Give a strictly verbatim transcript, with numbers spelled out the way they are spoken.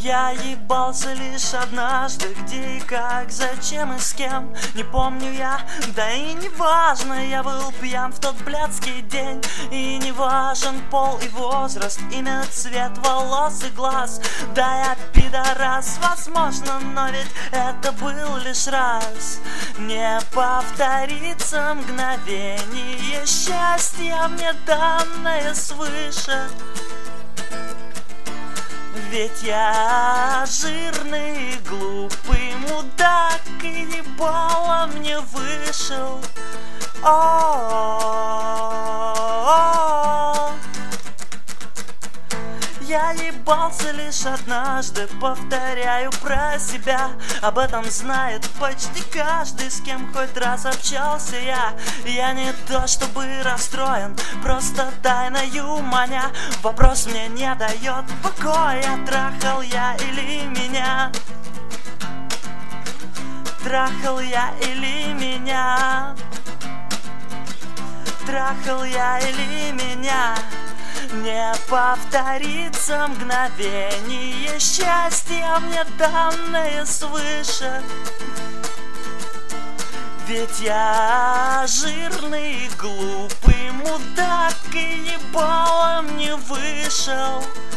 Я ебался лишь однажды, где и как, зачем и с кем, не помню я, да и не важно. Я был пьян в тот блядский день, и не важен пол и возраст, имя, цвет волос и глаз. Да, я пидорас, возможно, но ведь это был лишь раз. Не повторится мгновение счастья, мне данное свыше. Ведь я жирный, глупый мудак, и ебало мне вышел. О-о-о-о. Я ебался лишь однажды, повторяю про себя. Об этом знает почти каждый, с кем хоть раз общался я. Я не то чтобы расстроен, просто тайною маня. Вопрос мне не дает покоя, трахал я или меня. Трахал я или меня. Трахал я или меня. Не повторится мгновение счастья, мне данное свыше. Ведь я жирный, глупый мудак, и ебало мне вышел.